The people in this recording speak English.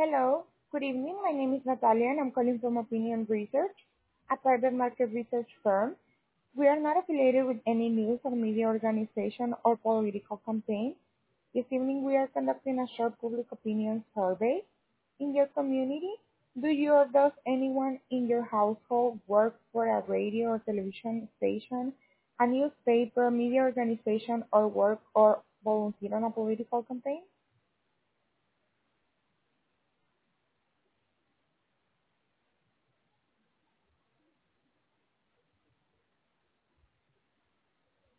Hello, good evening. My name is Natalia and I'm calling from Opinion Research, a private market research firm. We are not affiliated with any news or media organization or political campaign. This evening we are conducting a short public opinion survey. In your community, do you or does anyone in your household work for a radio or television station, a newspaper, media organization, or work or volunteer on a political campaign?